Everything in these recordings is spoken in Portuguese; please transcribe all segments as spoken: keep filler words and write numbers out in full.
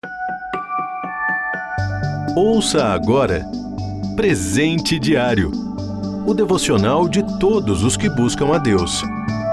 Ouça agora Presente Diário, o devocional de todos os que buscam a Deus.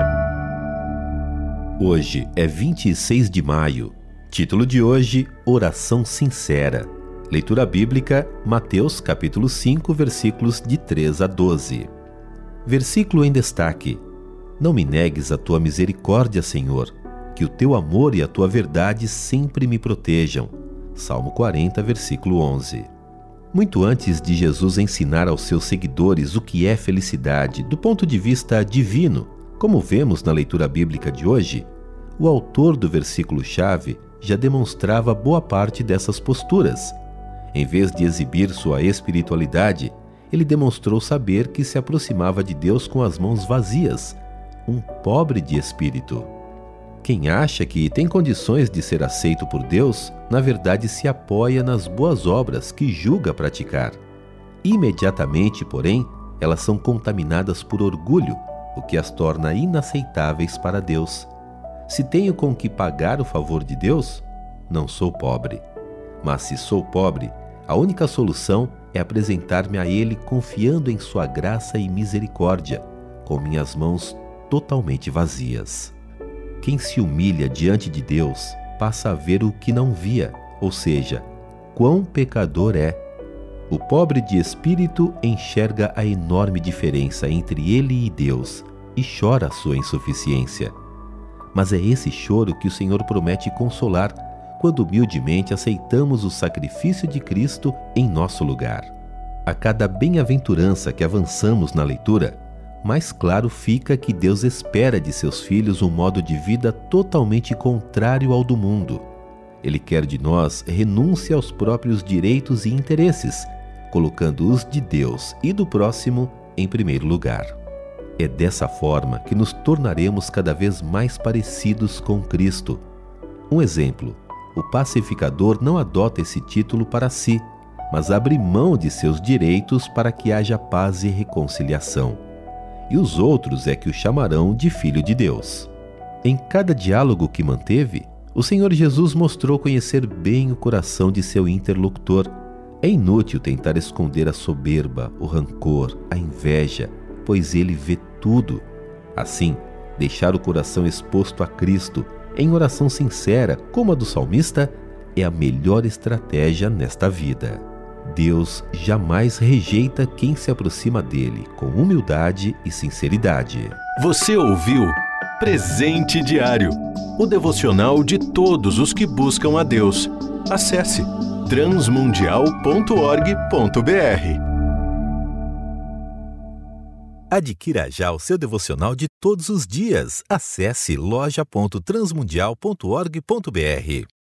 Hoje é vinte e seis de maio. Título de hoje, Oração Sincera. Leitura bíblica, Mateus capítulo cinco, versículos de três a doze. Versículo em destaque. Não me negues a tua misericórdia, Senhor, que o teu amor e a tua verdade sempre me protejam. Salmo quarenta, versículo onze. Muito antes de Jesus ensinar aos seus seguidores o que é felicidade do ponto de vista divino, como vemos na leitura bíblica de hoje, o autor do versículo-chave já demonstrava boa parte dessas posturas. Em vez de exibir sua espiritualidade, ele demonstrou saber que se aproximava de Deus com as mãos vazias, um pobre de espírito. Quem acha que tem condições de ser aceito por Deus, na verdade se apoia nas boas obras que julga praticar. Imediatamente, porém, elas são contaminadas por orgulho, o que as torna inaceitáveis para Deus. Se tenho com que pagar o favor de Deus, não sou pobre. Mas se sou pobre, a única solução é apresentar-me a Ele confiando em sua graça e misericórdia, com minhas mãos totalmente vazias. Quem se humilha diante de Deus passa a ver o que não via, ou seja, quão pecador é. O pobre de espírito enxerga a enorme diferença entre ele e Deus e chora a sua insuficiência. Mas é esse choro que o Senhor promete consolar quando humildemente aceitamos o sacrifício de Cristo em nosso lugar. A cada bem-aventurança que avançamos na leitura, mais claro fica que Deus espera de seus filhos um modo de vida totalmente contrário ao do mundo. Ele quer de nós renúncia aos próprios direitos e interesses, colocando os de Deus e do próximo em primeiro lugar. É dessa forma que nos tornaremos cada vez mais parecidos com Cristo. Um exemplo, o pacificador não adota esse título para si, mas abre mão de seus direitos para que haja paz e reconciliação. E os outros é que o chamarão de Filho de Deus. Em cada diálogo que manteve, o Senhor Jesus mostrou conhecer bem o coração de seu interlocutor. É inútil tentar esconder a soberba, o rancor, a inveja, pois ele vê tudo. Assim, deixar o coração exposto a Cristo, em oração sincera, como a do salmista, é a melhor estratégia nesta vida. Deus jamais rejeita quem se aproxima dele com humildade e sinceridade. Você ouviu Presente Diário, o devocional de todos os que buscam a Deus. Acesse transmundial ponto org ponto br. Adquira já o seu devocional de todos os dias. Acesse loja ponto transmundial ponto org ponto br.